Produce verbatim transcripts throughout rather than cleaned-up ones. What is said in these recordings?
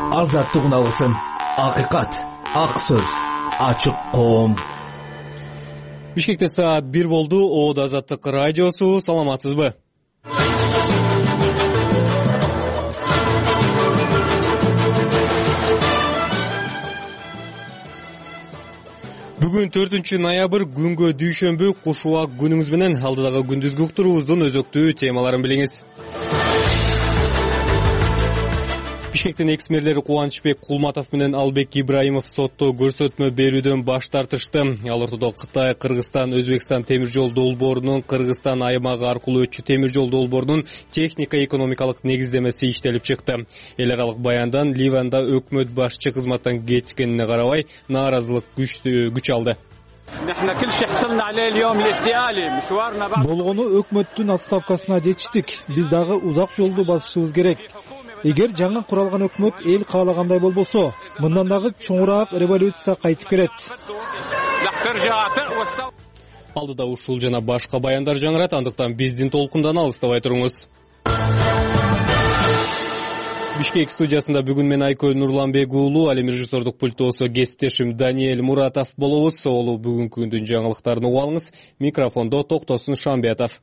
азаттыгын алгысың. Акыйкат, ак сөз, ачык коом. Бишкекте саат бир болду. Оодо Азаттык радиосу. Саламатсызбы? Бүгүн төртүнчү ноябрь, күнгө дүйшөмбү. Кушубак күнүңүз менен алдыдагы күндүзгү уктуруубуздун өзөктүү темаларын билиңиз. Бишкектин экс-мэрлери Кубанычбек Кулматов менен Албек Ибраимов сотто көрсөтмө берүүдөн баш тартышты. Ал ортодо Кытай, Кыргызстан, Өзбекстан темир жол долбоорунун Кыргызстан аймагы аркылуу өтчү темир жол долбоорунун техника-экономикалык негиздемеси иштелип чыкты. Эл аралык баяндан Ливанда өкмөт башчы кызматтан кеткенине карабай нааразылык күч алды. Болгону өкмөттүн отставкасына жетиштик. Биз дагы узак жолду басышыбыз керек. Эгер жаңы куралган өкмөт эл каалагандай болбосо, мындан дагы чоңураак революция кайтып келет. Алдыда ушул жана башка баяндар жаңырат, андыктан биздин толкундан алыстабай туруңуз. Бишкек студиясында бүгүн мен Айкөл Нурланбек уулу, ал эми режиссердук пультосу кесиптешим Даниэль Муратов болобуз. Олу бүгүнкү күндүн жаңылыктарын угуп алыңыз. Микрофондо Токтосун Шамбетов.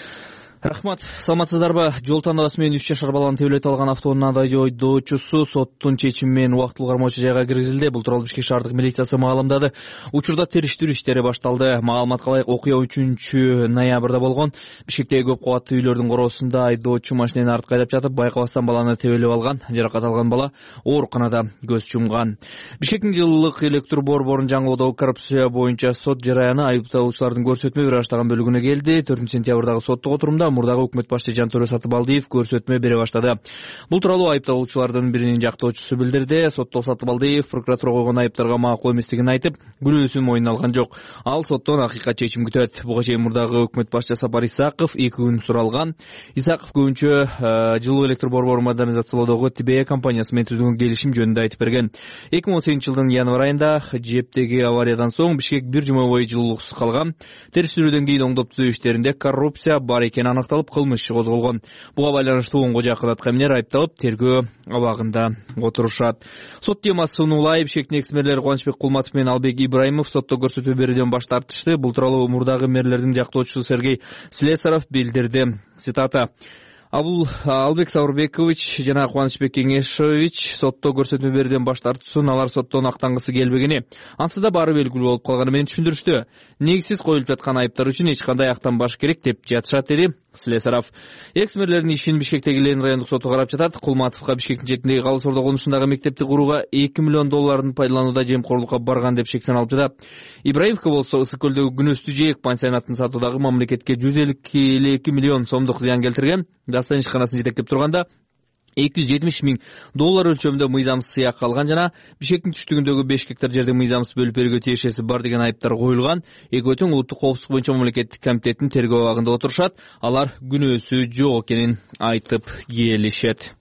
Рахмат, саламатсыздарбы? Жол тандабасы менен үч жашар баланы тебелете алган автоунун айдоочусу соттун чечими менен убактылуу кармоочу жайга киргизилди. Бул тууралуу Бишкек шаардык милициясы маалымдады. Учурда териштирүү иштери башталды. Маалыматка ылайык, окуя үчүнчү ноябрда болгон. Бишкектеги көп кабаттуу үйлөрдүн короосунда айдоочу машинени артка айдап жатып, байкабастан баланы тебелеп алган. Жаракат алган бала ооруканада көз жумган. Бишкектин жылдык электр борборунун жаңылоодогу коррупция боюнча сот жараяны айыпталуучулардын көрсөтмө бере баштаган бөлүгүнө келди. төртүнчү сентябрдагы соттук отурумда мурдагы өкмөт башчы Жантөре Сатыбалдиев көрсөтмө бере баштады. Бул тууралуу айыпталуучулардын биринин жактоочусу билдирди. Сотто Сатыбалдиев прокуратура койгон айыптарга макул эместигин айтып, күнөөсүн мойнуна алган жок. Ал соттон акыйкат чечим күтөт. Буга чейин мурдагы өкмөт башчы Сапар Исаков эки күн суралган. Исаков көбүнчө жылуу электр борборун модернизациялоодогу Т Б компаниясы менен түзүлгөн келишим жөнүндө айтып берген. эки миң он сегизинчи жылдын январь айында Жептеги авариядан соң Бишкек бир жума бою жылуулуксуз калган. Териштирүүдөн кийин оңдоп түзөө иштеринде коррупция бар экени аныкталып, кылмыш иши козголгон. Буга байланыштуу онго жакын аткаминер айыпталып, тергөө абагында отурушат. Сот темасы улай. Бишкектин экс-мэрлери Кубанычбек Кулматов менен Албек Ибраимов сотто көрсөтмө берүүдөн баш тартышты. Бул тууралуу мурдагы мэрлердин жактоочусу Сергей Слесаров билдирди. Цитата: Абул Албек Саурбекович жана Кубанычбек Кеңешович сотто көрсөтмө берүүдөн баш тартуусун алар соттон актангысы келбегени, ансыда баары белгилүү болуп калганы менен түшүндүрүштү. Негизсиз коюлуп жаткан айыптар үчүн эч кандай актанбаш керек деп жатышат, деди Слесаров. Экс-мэрлердин ишин Бишкектеги Ленин райондук соту карап жатат. Кулматовго Бишкектин четиндеги Калыс Ордо конушундагы мектепти курууга эки миллион долларын пайдаланууда жемкорлукка барган деп шек саналып жатат. Ибраимовго болсо Ысык көлдөгү Күнөстүү жээк пансионатын сатуудагы мамлекетке жүз элүү эки миллион сомдук зыян келтирген. Дастан ишканасын жетектеп турганда эки жүз жетимиш миң доллар өлчөмүндө мыйзамсыз сыякка алган жана Бишкектин түштүгүндөгү беш гектар жерди мыйзамсыз бөлүп берүүгө тиешеси бар деген айыптар коюлган. Экөөтүң улуттук коопсуздук боюнча мамлекеттик комитеттин тергөө абагында отурушат. Алар күнөөсү жок экенин айтып келишет.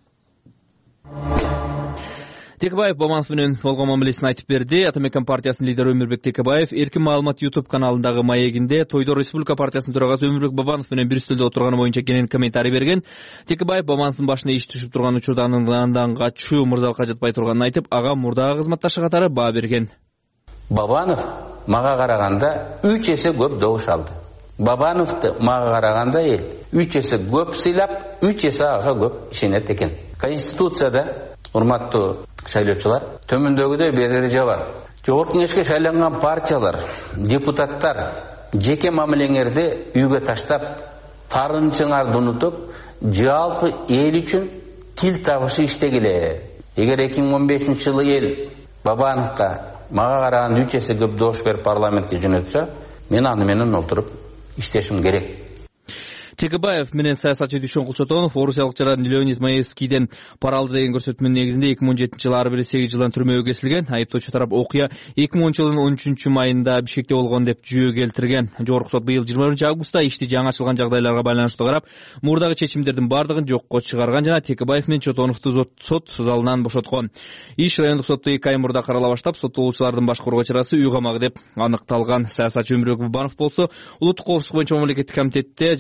Текебаев Баманов менен болгон мамилесин айтып берди. Атамекен партиясынын лидери Өмүрбек Текебаев Эркин маалымат YouTube каналындагы маегинде тойдо Республика партиясынын төрагасы Өмүрбек Бабанов менен бир үстөлдө отурганы боюнча кенен комментарий берген. Текебаев Бабановдун башына иш түшүп турган учурда андан качуу мырзалыкка жатпай турганын айтып, ага мурдагы кызматташы катары баа берген. Бабанов мага караганда үч эсе көп добуш алды. Бабановду мага караганда эл үч эсе көп сыйлап, үч эсе ага көп ишенет экен. Конституцияда, урматтуу шайлоочулар, төмөндөгүдөй бир эреже бар. Жогорку кеңешке шайланган партиялар, депутаттар жеке мамилеңерди үйгө таштап, тарынчыңарды унутуп, жалпы эл үчүн тил табышы иштегиле. Эгер эки миң он бешинчи жылы эл Бабановго мага караганда үч эсе көп добуш берип парламентке жөнөтсө, мен аны менен отуруп иштешим керек. Текебаев менен саясатчы Дүйшөн Кулчотонов орусиялык жаран Леонид Маевскийден пара алды деген көрсөтмөнүн негизинде эки миң он жетинчи жылы ар бири сегиз жылдан түрмөгө кесилген. Айыптоочу тарап окуя эки миң онунчу жылдын он үчүнчү майында Бишкекте болгон деп жүйө келтирген. Жогорку сот быйыл жыйырма биринчи августта ишти жаңы ачылган жагдайларга байланыштуу карап, мурдагы чечимдердин бардыгын жокко чыгарган жана Текебаев менен Чотоновду сот залынан бошоткон. Иш райондук сотто эки ай мурда карала баштап, соттолуучулардын башкарууга чарасы үй камагы деп аныкталган. Саясатчы Өмүрбек Бабанов болсо улуттук коопсуздук боюнча мамлекеттик комитетте жана экономика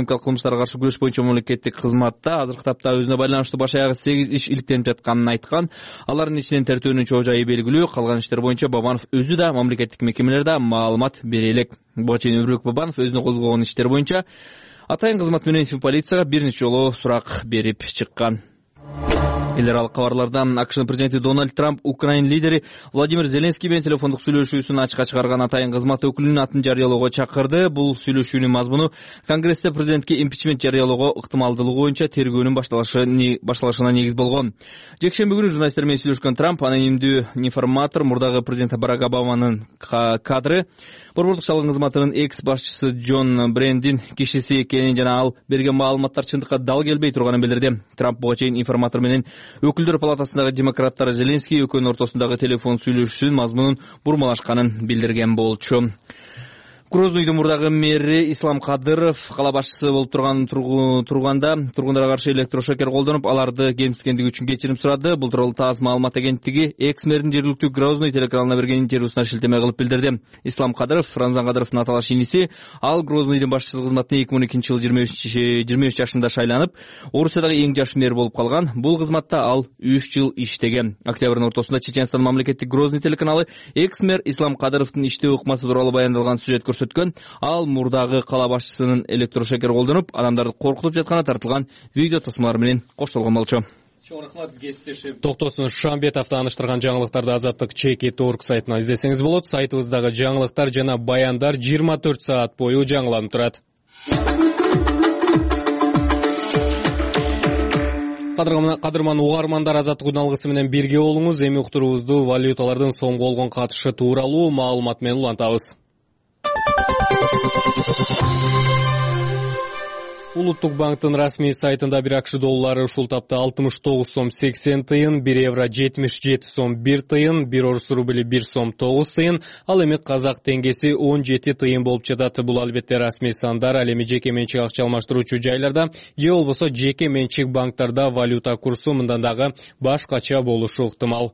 экономикалык кылмыштарга каршы күрөш боюнча мамлекеттик кызматта азыркы тапта өзүнө байланыштуу баш аягы сегиз иш иликтенип жатканын айткан. Алардын ичинен тертөөнүн чоо жайы белгилүү. Калган иштер боюнча Бабанов өзү да мамлекеттик мекемелерде маалымат бере элек. Буга чейин Өмүрбек Бабанов өзүнө козголгон иштер боюнча атайын кызмат менен полицияга бир нече жолу сурак берип чыккан. Эл аралык кабарлардан АКШнын президенти Дональд Трамп Украин лидери Владимир Зеленский менен телефондук сүйлөшүүсүн ачыкка чыгарган атайын кызмат өкүлүнүн атын жарыялоого чакырды. Бул сүйлөшүүнүн мазмуну Конгрессте президентке импичмент жарыялоого ыктымалдуулугу боюнча тергөөнүн башталышына негиз болгон. Жекшемби күнү журналисттер менен сүйлөшкөн Трамп анонимдүү информатор мурдагы президент Барак Обаманын кадры Борбордук шалгын кызматынын экс башчысы Джон Брендин кишиси экенин жана ал берген маалыматтар чындыкка дал келбей турганын билдирди. Трамп буга чейин информатор менен Өкүлдөр палатасындагы демократтар Зеленский экөөнүн ортосундагы телефон сүйлөшүүсүнүн мазмунун бурмалашканын билдирген болчу. Грознойдун мурдагы мэри Ислам Кадыров кала башчысы болуп турган турганда тургундарга каршы электрошокер колдонуп, аларды кемситкендиги үчүн кечирим сурады. Бул тууралуу ТАСС маалымат агенттиги экс-мэрдин жергиликтүү Грозный телеканалына берген интервьюсуна шилтеме кылып билдирди. Ислам Кадыров Рамзан Кадыровдун аталаш иниси, ал Грознойдун башчысы кызматына эки миң экинчи жылы жыйырма үч жашында шайланып, Орусиядагы эң жаш мэр болуп калган. Бул кызматта ал үч жыл иштеген. Октябрдын ортосунда Чеченстан мамлекеттик Грозный телеканалы экс-мэр Ислам Кадыровдун иштөө ыкмасы тууралуу баяндалган сюжет көрсөткөн. Ал мурдагы кала башчысынын электрошокер колдонуп, адамдарды коркутуп жатканы тартылган видео тасмалар менен коштолгон болчу. Чоң рахмат, кесиптешим Токтосун Шамбетов тааныштырган жаңылыктарды Азаттык чеки точка орг сайтынан издесеңиз болот. Сайтыбыздагы жаңылыктар жана баяндар жыйырма төрт саат бою жаңыланып турат. Кадырман угармандар, Азаттык күн алгысы менен бирге болуңуз. Эми уктуруубузду валюталардын сомго болгон катышы тууралуу маалымат менен улантабыз. Улуттук банктын расмий сайтында бир акш доллары ушул тапта алтымыш тогуз сом сексен тыйын, бир евро жетимиш жети сом бир тыйын, бир орус рубли бир сом тогуз тыйын, ал эми казак теңгеси он жети тыйын болуп жатат. Бул албетте расмий сандар, ал эми жеке менчик акча алмаштыруучу жайларда же болбосо жеке менчик банктарда валюта курсу мындан дагы башкача болушу ыктымал.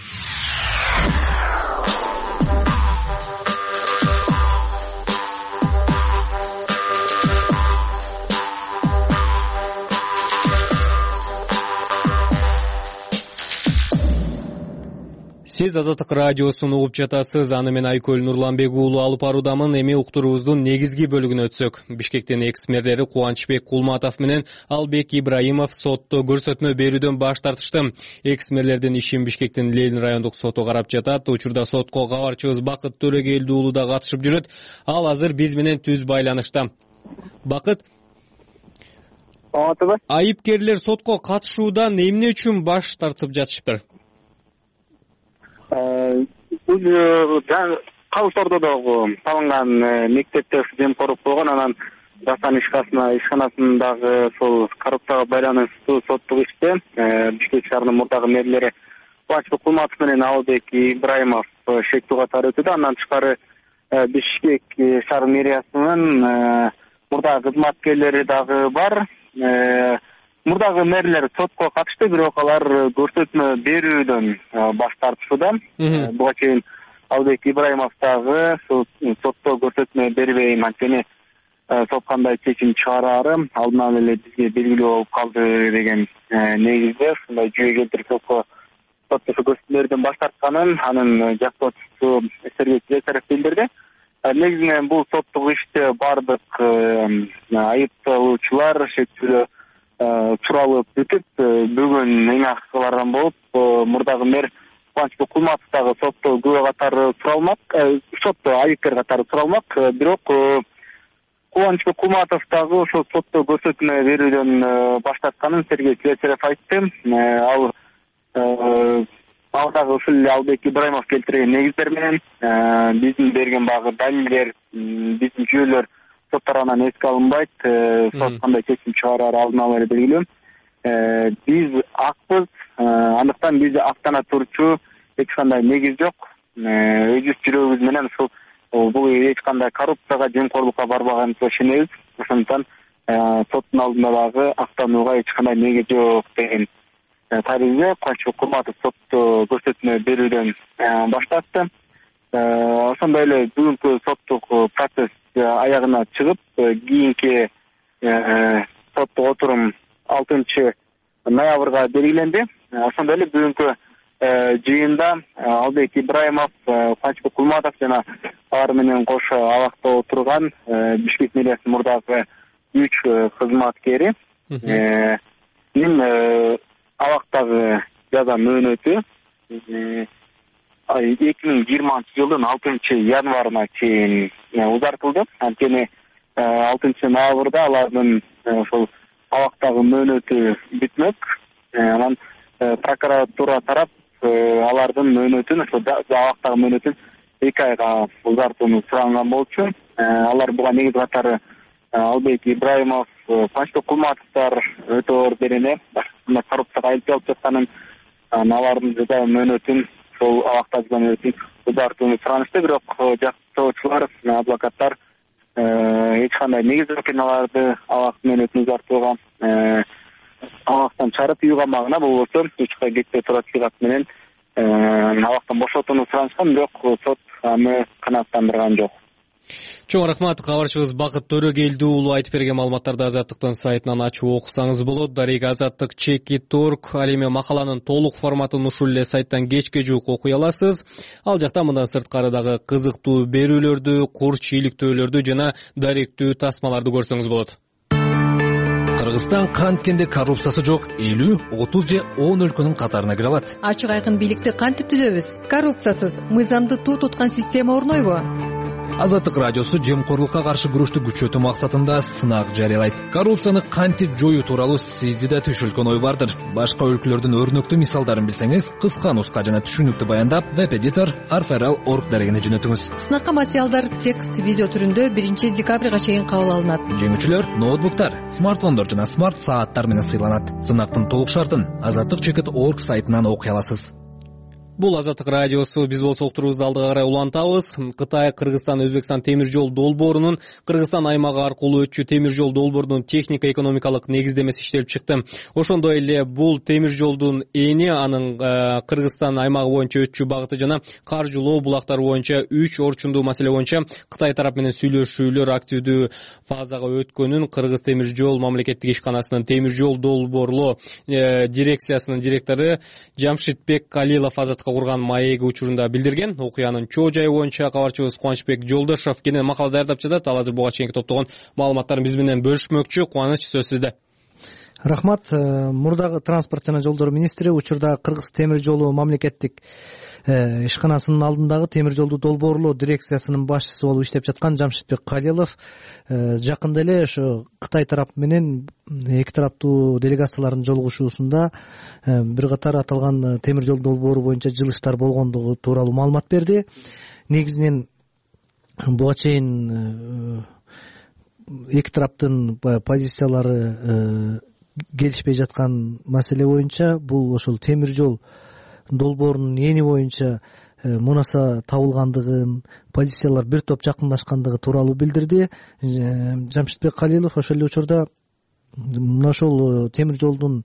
Сиз Азаттык радиосун угуп жатасыз. Аны мен Айкөл Нурланбек уулу алып баруудамын. Эми уктуруубуздун негизги бөлүгүнө өтсөк. Бишкектин экс-мэрлери Кубанычбек Кулматов менен Албек Ибраимов сотто көрсөтмө берүүдөн баш тартышты. Экс-мэрлердин ишин Бишкектин Ленин райондук соту карап жатат. Учурда сотко кабарчыбыз Бакыт Төлөгелди уулу да катышып жүрөт. Ал азыр биз менен түз байланышта. Бакыт, айыпкерлер сотко катышуудан эмне үчүн баш тартып жатышыптыр? Калыс Ордодогу салынган мектепте жемкорлук болгон, анан Жасан ишканасындагы сол коррупцияга байланыштуу соттук иште Бишкек шаарынын мурдагы мэрлери Кубанычбек Кулматов менен Албек Ибраимов шектүү катары өтүүдө. Андан тышкары Бишкек шаар мэриясынын мурдагы кызматкерлери дагы бар. Мурдагы мэрлер сотко катышты, бирок алар көрсөтмө берүүдөн баш тартышууда. Буга чейин Албек Ибраимов дагы сотто көрсөтмө бербейм, анткени сот кандай чечим чыгарары алдынан эле бизге белгилүү болуп калды деген негизде ушундай жүйө келтирип сотко сотто көрсөтмөлөрдөн баш тартканын анын жактоочусу Сергей Слесарев билдирди. Негизинен бул соттук иште бардык айыпталуучулар шектүүлөө туралып бүтүп, бүгүн эң акыркылардан болуп, мурдагы мэр Кубанычбек Кулматов дагы сотто күбө катары туралмак, сотто айыпкер катары туралмак, бирок Кубанычбек Кулматов дагы ошол сотто көрсөтмө берүүдөн баш тартканын Сергей Слесарев айтты. Ал ал дагы ушул эле Албек Ибраимов келтирген негиздер менен биздин берген багы далилдер, биздин жүйөлөр сот тарабынан эске алынбайт, сот кандай чечим чыгарары алдын ала эле белгилүү. Биз акпыз, андыктан бизди актана турчу эч кандай негиз жок. Өз жүрөгүбүз менен ушул бул эч кандай коррупцияга, жемкорлукка барбаганыбызга ишенебиз. Ошондуктан соттун алдында дагы актанууга эч кандай негиз жок деген таризде Кубанычбек Кулматов сотто көрсөтмө берүүдөн баш тартты. Ошондой эле бүгүнкү соттук процесс аягына чыгып, кийинки соттук отурум алтынчы ноябрга белгиленди. Ошондой эле бүгүнкү жыйында Албек Ибраимов, Кубанычбек Кулматов жана алар менен кошо абакта отурган Бишкек мэриясынын мурдагы үч кызматкери мен абактагы жаза мөөнөтү эки миң жыйырманчы жылдын алтынчы январына чейин узартылды. Анткени алтынчы ноябрда алардын ошол абактагы мөөнөтү бүтмөк. Анан прокуратура тарап алардын мөөнөтүн, ошо абактагы мөөнөтүн эки айга узартууну суранган болчу. Алар буга негиз катары Албек Ибраимов, Кубанычбек Кулматовдор өтө берене коррупцияга айыпталып жатканын, алардын жаза мөөнөтүн, сол абакта жаза мөөнөтүн узартууну суранышты. Бирок жактоочулар, адвокаттар эч кандай негиз жок экен аларды абак мөөнөтүн узартууга. Абактан чыгарып үй камагына болбосо үч ай кетпей турат сыйгат менен абактан бошотууну суранышкан, бирок сот аны канааттандырган жок. Чоң рахмат. Кабарчыбыз Бакыт Төрөгелди уулу айтып берген маалыматтарды Азаттыктын сайтынан ачып окусаңыз болот. Дарек Азаттык чеки торг. Ал эми макаланын толук форматын ушул эле сайттан кечке жуук окуй аласыз. Ал жакта мындан сырткары дагы кызыктуу берүүлөрдү, кур чийликтөөлөрдү жана даректүү тасмаларды көрсөңүз болот. Кыргызстан канткенде коррупциясы жок элүү, отуз же он өлкөнүн катарына кире алат. Ачык айкын бийликти кантип түзөбүз? Коррупциясыз мыйзамды туу туткан система орнойбу? Азаттык радиосу жемкорлукка каршы күрөштү күчөтүү максатында сынак жарыялайт. Коррупцияны кантип жоюу тууралуу сизди да түшүлгөн ой бардыр. Башка өлкөлөрдүн өрнөктүү мисалдарын билсеңиз, кыска нуска жана түшүнүктүү баяндап веб-эдитор арферал точка орг дарегине жөнөтүңүз. Сынакка материалдар текст, видео түрүндө биринчи декабрга чейин кабыл алынат. Жеңүүчүлөр ноутбуктар, смартфондор жана смарт сааттар менен сыйланат. Сынактын толук шартын азаттык чеки точка орг сайтынан окуй аласыз. Бул Азаттык радиосу. Биз болсо уктурубузду алдыга карай улантабыз. Кытай, Кыргызстан, Өзбекстан темир жол долбоорунун Кыргызстан аймагы аркылуу өтчү темир жол долбоорунун техника экономикалык негиздемеси иштелип чыкты. Ошондой эле бул темир жолдун эни анын Кыргызстан аймагы боюнча өтчү багыты жана каржылоо булактары боюнча үч орчундуу маселе боюнча Кытай тарап менен сүйлөшүүлөр активдүү фазага өткөнүн Кыргыз темир жол мамлекеттик ишканасынын темир жол долбоорлоо дирекциясынын директору Жамшитбек Калилов Азаттыкка курган маеги учурунда билдирген. Окуянын чоо жайы боюнча кабарчыбыз Кубанычбек Жолдошов кенен макала даярдап жатат. Ал азыр буга чейинки топтогон маалыматтарын биз менен бөлүшмөкчү. Кубаныч, сөз сизде. Рахмат. Мурдагы транспорт жана жолдор министри учурда Кыргыз темир жолу мамлекеттик ишканасынын алдындагы темир жолду долбоорлоо дирекциясынын башчысы болуп иштеп жаткан Жамшитбек Калилов жакында эле ошо Кытай тарап менен эки тараптуу делегациялардын жолугушуусунда бир катар аталган темир жол долбоору боюнча жылыштар болгондугу тууралуу маалымат берди. Негизинен буга чейин эки тараптын позициялары келишпей жаткан маселе боюнча бул ошол темир жол долбоорунун эни боюнча мунаса табылгандыгын, позициялар бир топ жакындашкандыгы тууралуу билдирди. Жамшитбек Калилов ошол эле учурда мына ошол темир жолдун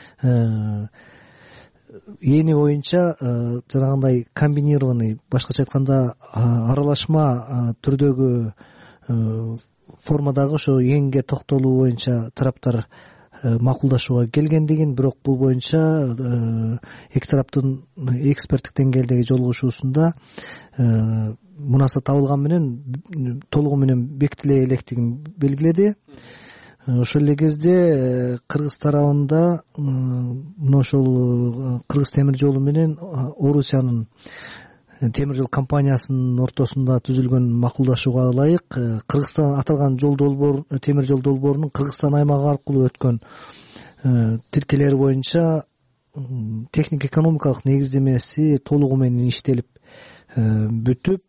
эни боюнча жанагындай комбинированный, башкача айтканда аралашма түрдөгү формадагы ошо энге токтолуу боюнча тараптар макулдашууга келгендигин, бирок бул боюнча эки тараптын эксперттик деңгээлдеги жолугушуусунда мунаса табылган менен толугу менен бекитиле электигин белгиледи. Ошол эле кезде Кыргыз тарабында мына ошол Кыргыз темир жолу менен Орусиянын темир жол компаниясынын ортосунда түзүлгөн макулдашууга ылайык Кыргызстан аталган жол долбоор темир жол долбоорунун Кыргызстан аймагы аркылуу өткөн тиркелери боюнча техник экономикалык негиздемеси толугу менен иштелип бүтүп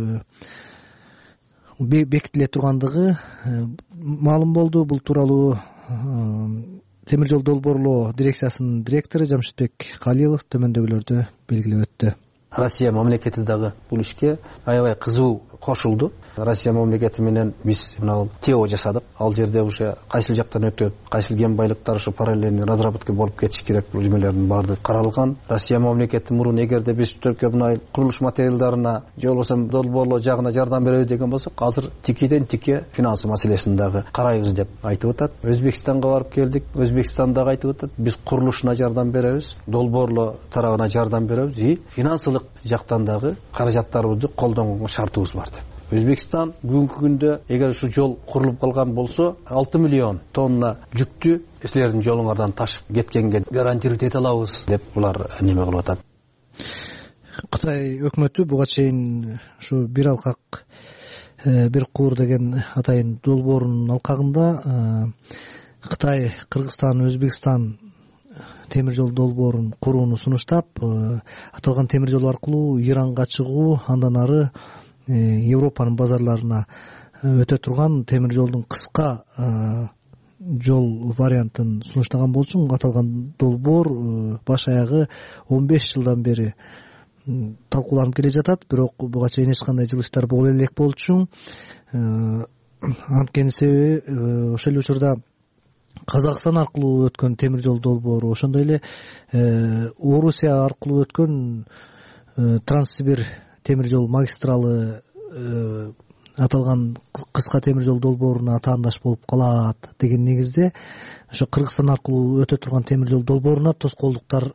бекитиле тургандыгы маалым болду. Бул тууралуу темир жол долбоорлоо дирекциясынын директору Жамшитбек Калилов төмөндөгүлөрдү белгилеп өттү. Россия мамлекети дагы бул ишке аябай кызуу кошулду. Россия мамлекети менен биз мына тео жасадык. Ал жерде уже кайсыл жактан өтөт, кайсыл кен байлыктар ушу параллельный разработка болуп кетиш керек жумелердин баардыгы каралган. Россия мамлекети мурун эгерде биз Түркия мына курулуш материалдарына же болбосо долбоорлоо жагына жардам беребиз деген болсок, азыр тикеден тике финанс маселесин дагы карайбыз деп айтып атат. Өзбекстанга барып келдик. Өзбекстан дагы айтып атат, биз курулушуна жардам беребиз, долбоорлоо тарабына жардам беребиз и финансылык жактан дагы каражаттарыбызды колдонгонго шартыбыз бар деп. Өзбекстан бүгүнкү күндө эгер ушу жол курулуп калган болсо, алты миллион тонна жүктү силердин жолуңардан ташып кеткенге гарантировать эте алабыз деп булар неме кылып атат. Кытай өкмөтү буга чейин ушу бир алкак бир куур деген атайын долбоорунун алкагында Кытай, Кыргызстан, Өзбекстан темир жол долбоорун курууну сунуштап, аталган темир жол аркылуу Иранга чыгуу, андан ары Европанын базарларына өтө турган темир жолдун кыска жол вариантын сунуштаган болчу. Аталган долбоор баш аягы он беш жылдан бери талкууланып келе жатат, бирок буга чейин эч кандай жылыштар боло элек болчу. Анткени себеби ошол эле учурда Казакстан аркылуу өткөн темир жол долбоору, ошондой эле Орусия аркылуу өткөн Транссибир темир жол магистралы аталган кыска темир жол долбооруна атаандаш болуп калат деген негизде ошо Кыргызстан аркылуу өтө турган темир жол долбооруна тоскоолдуктар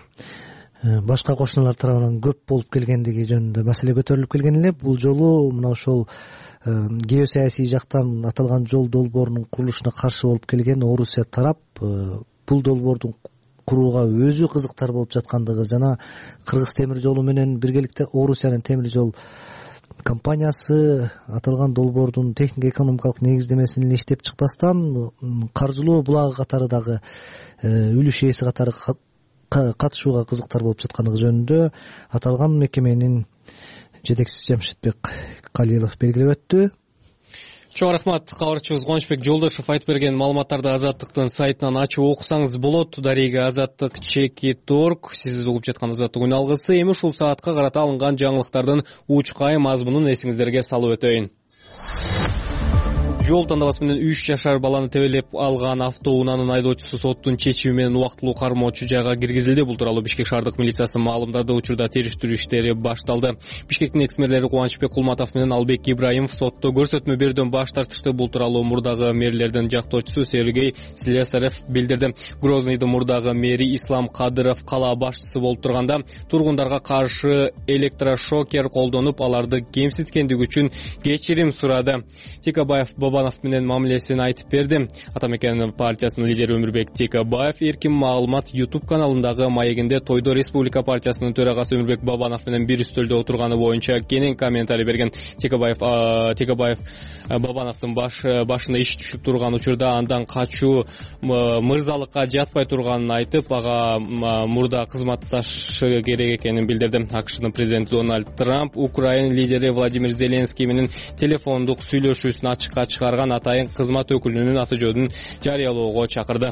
башка кошуналар тарабынан көп болуп келгендиги жөнүндө маселе көтөрүлүп келген эле. Бул жолу мына ошол геосаясий жактан аталган жол долбоорунун курулушуна каршы болуп келген Орусия тарап бул долбоордун курууга өзү кызыктар болуп жаткандыгы жана Кыргыз темир жолу менен биргеликте Орусиянын темир жол компаниясы аталган долбоордун техник экономикалык негиздемесин иштеп чыкпастан каржылоо булагы катары дагы үлүш ээси катары катышууга кызыктар болуп жаткандыгы жөнүндө аталган мекеменин жетекчиси Жамшитбек Калилов белгилеп өттү. Чоң рахмат. Кабарчыбыз Кубанычбек Жолдошев айтып берген маалыматтарды Азаттыктын сайтынан ачып окусаңыз болот. Дарега Азаттык чеки точка орг. Сиз угуп жаткан Азаттык үн алгысы. Эми ушул саатка карата алынган жаңылыктардын учкай мазмунун эсиңиздерге салып өтөйүн. Жол тандабасы менен үч жашар баланы тебелеп алган автоунаанын айдоочусу соттун чечими менен убактылуу кармоочу жайга киргизилди. Бул тууралуу Бишкек шаардык милициясы маалымдады. Учурда териштирүү иштери башталды. Бишкектин экс-мэрлери Кубанычбек Кулматов менен Албек Ибраимов сотто көрсөтмө берүүдөн баш тартышты. Бул тууралуу мурдагы мэрлердин жактоочусу Сергей Слесарев билдирди. Грозныйдын мурдагы мэри Ислам Кадыров кала башчысы болуп турганда тургундарга каршы электрошокер колдонуп, аларды кемситкендиги үчүн кечирим сурады. Текабаев Бабанов менен мамилесин айтып берди. Атамекен партиясынын лидери Өмүрбек Текабаев эркин маалымат YouTube каналындагы маегинде Тойдо Республика партиясынын төрагасы Өмүрбек Бабанов менен бир үстөлдө отурганы боюнча кенен комментарий берген. Текабаев Текабаев Бабановдун баш башына иш түшүп турган учурда андан качуу мырзалыкка жатпай турганын айтып, ага мурда кызматташы керек экенин билдирди. АКШнын президенти Дональд Трамп Украина лидери Владимир Зеленский менен телефондук сүйлөшүүсүн ачыкка чыгарган атайын кызмат өкүлүнүн аты жөнүн жарыялоого чакырды.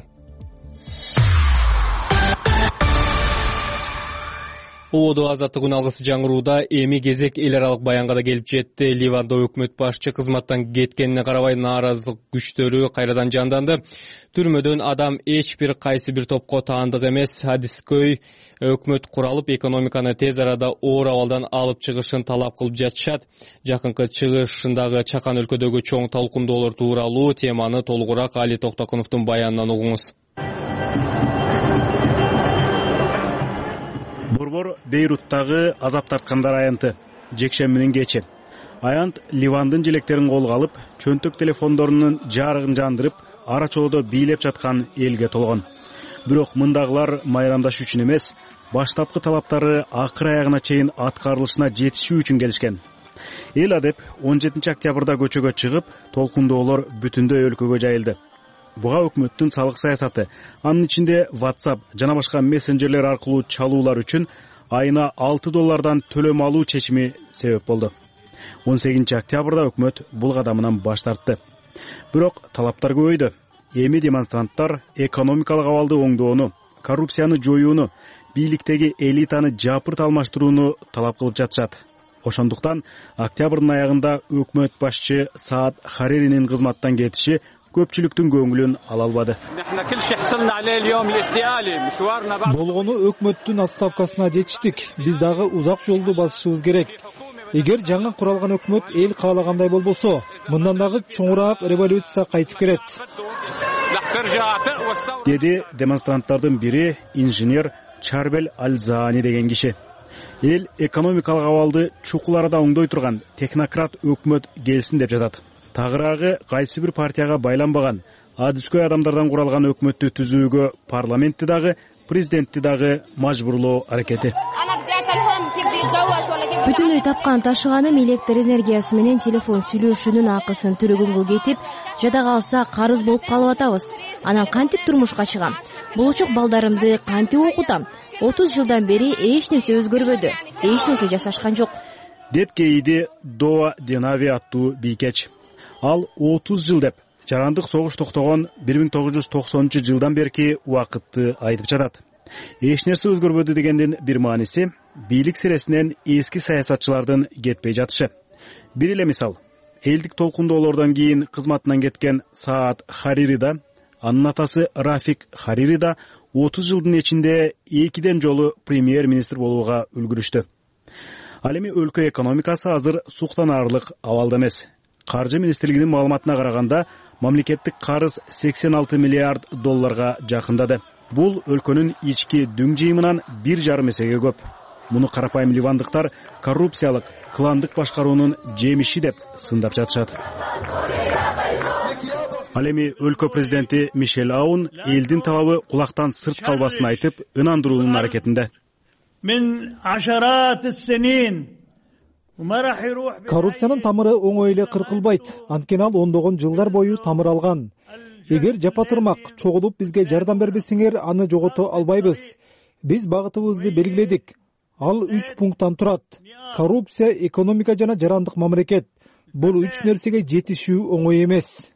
Ободо Азаттык үн алгысы жаңырууда эми кезек эл аралык баянга да келип жетти. Ливанда өкмөт башчы кызматтан кеткенине карабай нааразылык күчтөрү кайрадан жанданды. Түрмөдөн адам эч бир кайсы бир топко таандык эмес. Адискөй өкмөт куралып, экономиканы тез арада оор абалдан алып чыгышын талап кылып жатышат. Жакынкы чыгышындагы Чакан өлкөдөгү чоң талкундоолор тууралуу теманы толугураак Али Токтокуновдун баянынан угуңуз. Борбор Бейруттагы азап тарткандар аянты жекшембинин кечи. Аянт Ливандын желектерин колго алып, чөнтөк телефондорунун жарыгын жандырып, ара чоодо бийлеп жаткан элге толгон. Бирок мындагылар майрамдаш үчүн эмес, баштапкы талаптары акыр аягына чейин аткарылышына жетишүү үчүн келишкен. Эл адеп он жетинчи октябрда көчөгө чыгып, толкундоолор бүтүндөй өлкөгө жайылды. Буга өкмөттүн салык саясаты, анын ичинде WhatsApp жана башка мессенджерлер аркылуу чалуулар үчүн айына алты доллардан төлөм алуу чечими себеп болду. он сегизинчи октябрда өкмөт бул кадамынан баш тартты. Бирок талаптар көбөйдү. Эми демонстранттар экономикалык абалды оңдоону, коррупцияны жоюуну, бийликтеги элитаны жапырт алмаштырууну талап кылып жатышат. ошондуктан октябрдын аягында өкмөт башчы Саад Хариринин кызматтан кетиши көпчүлүктүн көңүлүн ала албады. Болгону өкмөттүн отставкасына жетиштик. Биз дагы узак жолду басышыбыз керек. Эгер жаңы куралган өкмөт эл каалагандай болбосо, мындан дагы чоңураак революция кайтып келет, деди демонстранттардын бири инженер Чарбел Аль-Заани деген киши. Эл экономикалык абалды чукул арада оңдой турган технократ өкмөт келсин деп жатат. Тагыраагы кайсы бир партияга байланбаган адыскөй адамдардан куралган өкмөттү түзүүгө парламентти дагы, президентти дагы мажбурлоо аракети. Бүтүндөй тапкан ташыганым электр энергиясы менен телефон сүйлөшүүнүн акысын төлөгөнгө кетип, жада калса карыз болуп калып атабыз. Анан кантип турмушка чыгам? Болочок балдарымды кантип окутам? отуз жылдан бери эч нерсе өзгөрбөдү, эч нерсе жасашкан жок, деп кейиди Доа Денави аттуу бийкеч. Ал отуз жыл деп жарандык согуш токтогон бир миң тогуз жүз токсонунчу жылдан берки убакытты айтып жатат. Эч нерсе өзгөрбөдү дегендин бир мааниси бийлик сиресинен эски саясатчылардын кетпей жатышы. Бир эле мисал, элдик толкундоолордон кийин кызматынан кеткен Саад Харири да, анын атасы Рафик Харири да отуз жылдын ичинде экиден жолу премьер-министр болууга үлгүрүштү. Ал эми өлкө экономикасы азыр суктанаарлык абалда эмес. Каржы министрлигинин маалыматына караганда, мамлекеттик карыз сексен алты миллиард долларга жакындады. Бул өлкөнүн ички дүң жыйымынан бир жарым эсеге көп. Муну карапайым ливандыктар коррупциялык, кландык башкаруунун жемиши деп сындап жатышат. Ал эми өлкө президенти Мишель Аун элдин талабы кулактан сырт калбасын айтып, ынандыруунун аракетинде. Коррупциянын тамыры оңой эле кыркылбайт. Анткени ал ондогон жылдар бою тамыр алган. Эгер жапатырмак чогулуп бизге жардам бербесеңер, аны жогото албайбыз. Биз багытыбызды белгиледик. Ал үч пункттан турат. Коррупция, экономика жана жарандык мамлекет. Бул үч нерсеге жетишүү оңой эмес.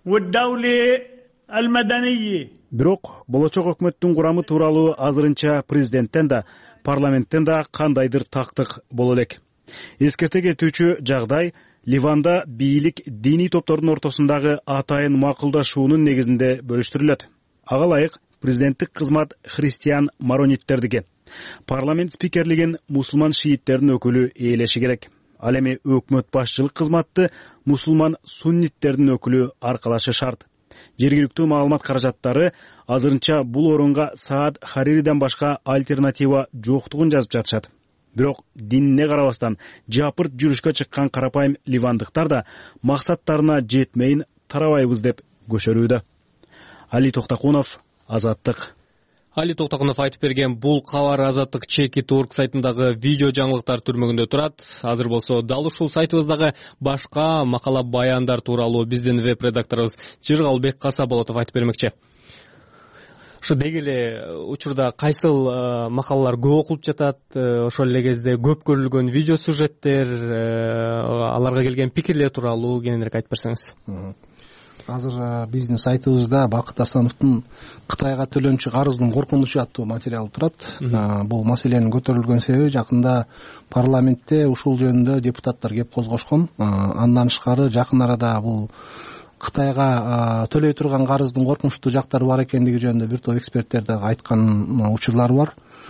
Бирок болочок өкмөттүн курамы тууралуу азырынча президенттен да, парламенттен да кандайдыр тактык боло элек. Эскерте кетүүчү жагдай Ливанда бийлик диний топтордун ортосундагы атайын макулдашуунун негизинде бөлүштүрүлөт. Ага ылайык президенттик кызмат христиан марониттердики. Парламент спикерлигин мусулман шииттердин өкүлү ээлеши керек. Ал эми өкмөт башчылык кызматты мусулман сунниттердин өкүлү аркалашы шарт. Жергиликтүү маалымат каражаттары азырынча бул орунга Саад Харириден башка альтернатива жоктугун жазып жатышат. Бирок динине карабастан жапырт жүрүшкө чыккан карапайым ливандыктар да максаттарына жетмейин тарабайбыз деп көшөрүүдө. Али Токтакунов, Азаттык. Али Токтакунов айтып берген бул кабар Азаттык чеки точка орг сайтындагы видео жаңылыктар түрмөгүндө турат. Азыр болсо дал ушул сайтыбыздагы башка макала баяндар тууралуу биздин веб-редакторубуз Жыргалбек Касаболотов айтып бермекчи. Ошо деги эле учурда кайсыл макалалар көп окулуп жатат, ошол эле кезде көп көрүлгөн видео сюжеттер, аларга келген пикирлер тууралуу кененирээк айтып берсеңиз. Азыр биздин сайтыбызда Бакыт Асановдун Кытайга төлөнчү карыздын коркунучу аттуу материалы турат. Бул маселенин көтөрүлгөн себеби жакында парламентте ушул жөнүндө депутаттар кеп козгошкон. Андан тышкары жакын арада бул Кытайга төлөй турган карыздын коркунучтуу жактары бар экендиги жөнүндө бир топ эксперттер да айткан учурлар бар.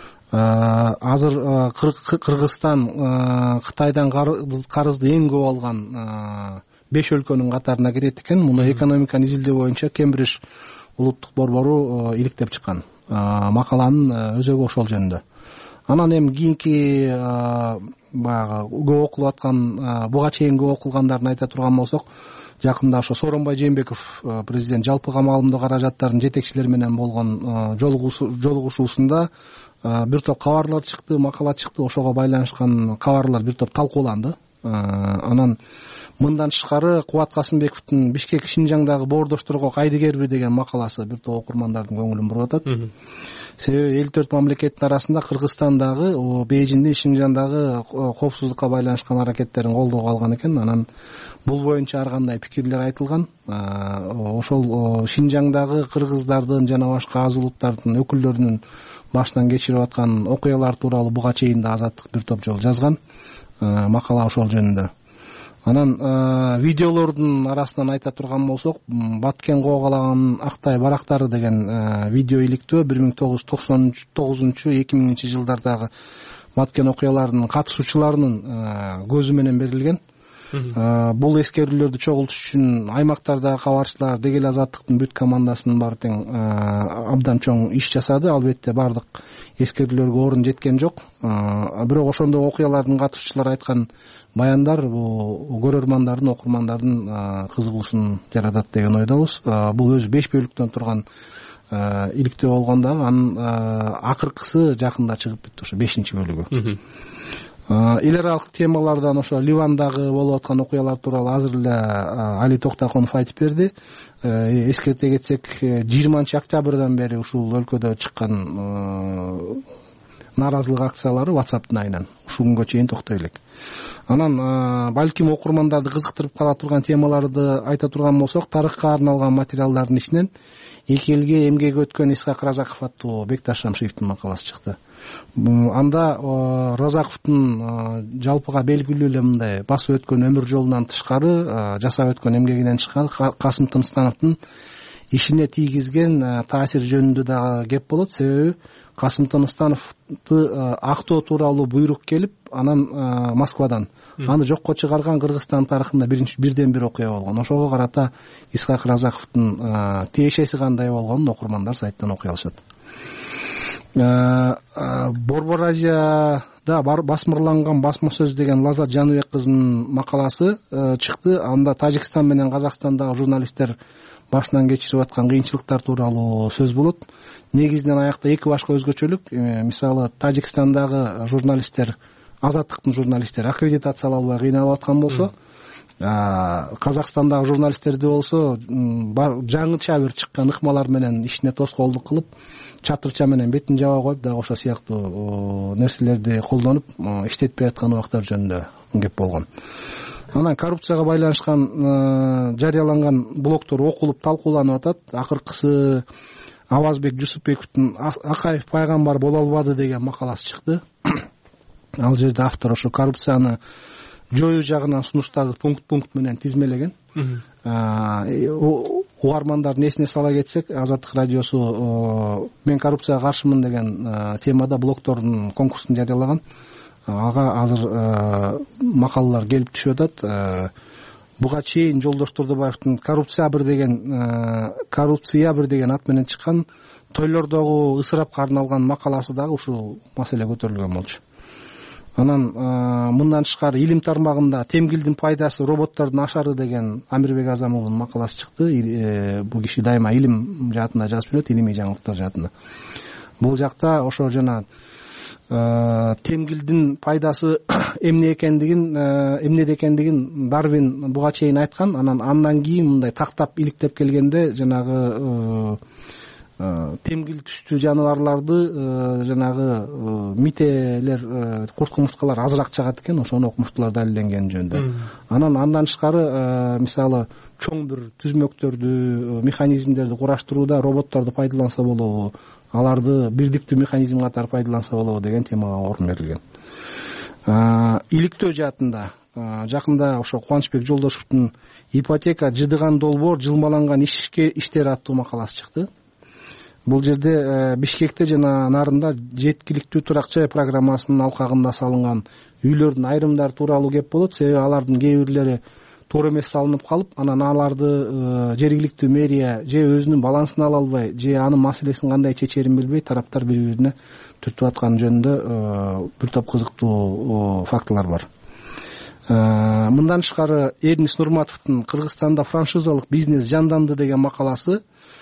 Азыр Кыргызстан Кытайдан карызды эң көп алган беш өлкөнүн катарына кирет экен. Муну экономиканы изилдөө боюнча Кембридж улуттук борбору иликтеп чыккан. Макаланын өзөгү ошол жөнүндө. Анан эми кийинки баягы көп окулуп аткан, буга чейин көп окулгандарын айта турган болсок, жакында ошо Сооронбай Жээнбеков президент жалпы камалымдуу каражаттардын жетекчилери менен болгон жолугушуусунда бир топ кабарлар чыкты, макала чыкты. Ошого байланышкан кабарлар бир топ талкууланды. Анан мындан тышкары Кубат Касымбековдун Бишкек Шинжаңдагы боордошторго кайдыгерби деген макаласы бир топ окурмандардын көңүлүн буруп атат. Себеби элүү төрт мамлекеттин арасында Кыргызстандагы, Бейжиндин Шинжаңдагы коопсуздукка байланышкан аракеттерин колдоого алган экен. Анан бул боюнча ар кандай пикирлер айтылган. Ошол Шинжаңдагы кыргыздардын жана башка аз улуттардын өкүлдөрүнүн башынан кечирип аткан окуялар тууралуу буга чейин да Азаттык бир топ жолу жазган. макала ошол жөнүндө. Анан видеолордун арасынан айта турган болсок, Баткен коогалаган Актай барактары деген видео иликтөө бир миң тогуз жүз токсон тогузунчу эки миңинчи жылдардагы Баткен окуяларынын катышуучуларынын көзү менен берилген. Бул эскерүүлөрдү чогултуш үчүн аймактардагы кабарчылар деги эле Азаттыктын бүт командасынын баары тең абдан чоң иш жасады. Албетте бардык эскерүүлөргө орун жеткен жок. Бирок ошондой окуялардын катышуучулары айткан баяндар бул көрөрмандардын, окурмандардын кызыгуусун жаратат деген ойдобуз. Бул өзү беш бөлүктөн турган иликтөө болгон дагы анын акыркысы жакында чыгып бүттү, ошо бешинчи бөлүгү. Эл аралык темалардан ошо Ливандагы болуп аткан окуялар тууралуу азыр эле Али Токтоконов айтып берди. Эскерте кетсек, жыйырманчы октябрдан бери ушул өлкөдө чыккан нааразылык акциялары WhatsApp'тын айынан ушул күнгө чейин токтой элек. Анан балким окурмандарды кызыктырып кала турган темаларды айта турган болсок, тарыхка арналган материалдардын ичинен эки элге эмгеги өткөн Исхак Разаков аттуу Бекташ Шамшиевдин макаласы чыкты. Анда Разаковдун жалпыга белгилүү эле мындай басып өткөн өмүр жолунан тышкары жасап өткөн эмгегинен чыккан Касым Тыныстановдун ишине тийгизген таасир жөнүндө дагы кеп болот. Себеби Касым Тыныстановду актоо тууралуу буйрук келип, анан Москвадан аны жокко чыгарган Кыргызстан тарыхында биринчи бирден бир окуя болгон. Ошого карата Исхак Разаковдун тиешеси кандай болгонун окурмандар сайттан окуй алышат. Борбор Азияда басмырланган басма сөз деген Лазат Жаныбек кызынын макаласы чыкты. Анда Тажикстан менен Казакстандагы журналисттер башынан кечирип аткан кыйынчылыктар тууралуу сөз болот. Негизинен аякта эки башка өзгөчөлүк. Мисалы, Тажикстандагы журналисттер, Азаттыктын журналисттери аккредитациялай албай кыйналып аткан болсо, Казакстандагы журналисттерди болсо жаңыча бир чыккан ыкмалар менен ишине тоскоолдук кылып, чатырча менен бетин жаба коюп, дагы ошо сыяктуу нерселерди колдонуп иштетпей аткан убактар жөнүндө кеп болгон. Анан коррупцияга байланышкан жарыяланган блогтор окулуп талкууланып атат. Акыркысы Авазбек Жусупбековдун Акаев пайгамбар боло албады деген макаласы чыкты. Ал жерде автор ошо коррупцияны жоюу жагынан сунуштарды пункт-пункт менен тизмелеген. Угармандардын эсине сала кетсек, Азаттык радиосу мен коррупцияга каршымын деген темада блогтордун конкурсун жарыялаган. Ага азыр макалалар келип түшүп атат. Буга чейин Жолдош Турдубаевдин коррупция бир деген коррупция бир деген ат менен чыккан тойлордогу ысырапка арналган макаласы дагы ушул маселе көтөрүлгөн болчу. Анан мындан тышкары илим тармагында темгилдин пайдасы роботтордун ашары деген Амирбек Азамовдун макаласы чыкты. Бул киши дайыма илим жаатында жазып жүрөт, илимий жаңылыктар жаатында. Бул жакта ошо жана темгилдин пайдасы эмне экендигин эмнеде экендигин Дарвин буга чейин айткан. Анан андан кийин мындай тактап иликтеп келгенде жанагы темгил түстүү жаныбарларды жанагы мителер, курт-кумурскалар азыраак чыгат экен, ошону окумуштуулар далилденген жөнүндө. Анан андан тышкары мисалы чоң бир түзмөктөрдү, механизмдерди кураштырууда роботторду пайдаланса болобу, аларды бирдиктүү механизм катары пайдаланса болобу деген темага орун берилген. Иликтөө жаатында жакында ошо Кубанычбек Жолдошевдун ипотека жыдыган долбоор жылмаланган ишке иштер аттуу макаласы чыкты. Бул жерде Бишкекте жана нарында жеткиликтүү турак жай программасынын алкагында салынган үйлөрдүн айрымдары тууралуу кеп болот. Себеби алардын кээ бирлери туура эмес салынып калып, анан аларды жергиликтүү мэрия же өзүнүн балансын ала албай, же анын маселесин кандай чечерин билбей, тараптар бири-бирине түртүп аткан жөнүндө бир топ кызыктуу фактылар бар. Мындан тышкары Эрнис Нурматовдун Кыргызстанда франшизалык бизнес жанданды деген макаласы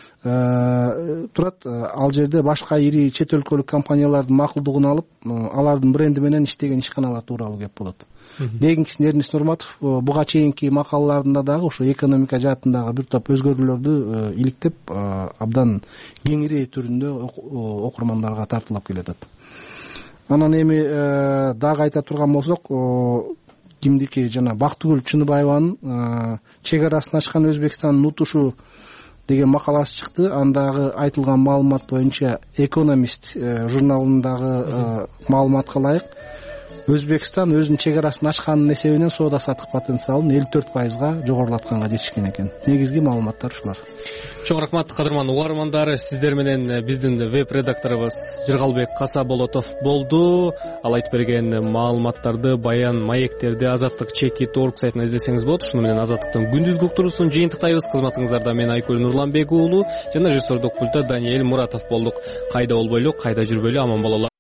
турат. Ал жерде башка ири чет өлкөлүк компаниялардын макулдугун алып, алардын бренди менен иштеген ишканалар тууралуу кеп болот. Дегенкисин Эрнис Нурматов буга чейинки макалаларында дагы ошо экономика жаатындагы бир топ өзгөрүүлөрдү иликтеп, абдан кеңири түрүндө окурмандарга тартуулап келатат. Анан эми дагы айта турган болсок, кимдики жана Бактыгүл Чыныбаеванын чек арасын ачкан Өзбекстандын утушу деген макаласы чыкты. Андагы айтылган маалымат боюнча Экономист журналындагы маалыматка ылайык Өзбекстан өзүнүн чек арасын ачканын эсебинен соода саттык потенциалын элүү төрт пайызга жогорулатканга жетишкен экен. Негизги маалыматтар ушулар. Чоң рахмат, кадырман угармандар. Сиздер менен биздин веб редакторубуз Жыргалбек Касаболотов болду. Ал айтып берген маалыматтарды, баян маектерди Азаттык чекит орг сайтынан издесеңиз болот. Ушуну менен Азаттыктын күндүзгү уктуруусун жыйынтыктайбыз. Кызматыңыздарда мен Айкөл Нурланбек уулу жана режиссердук пультта Даниэль Муратов болдук. Кайда болбойлу, кайда жүрбөйлү, аман бололу.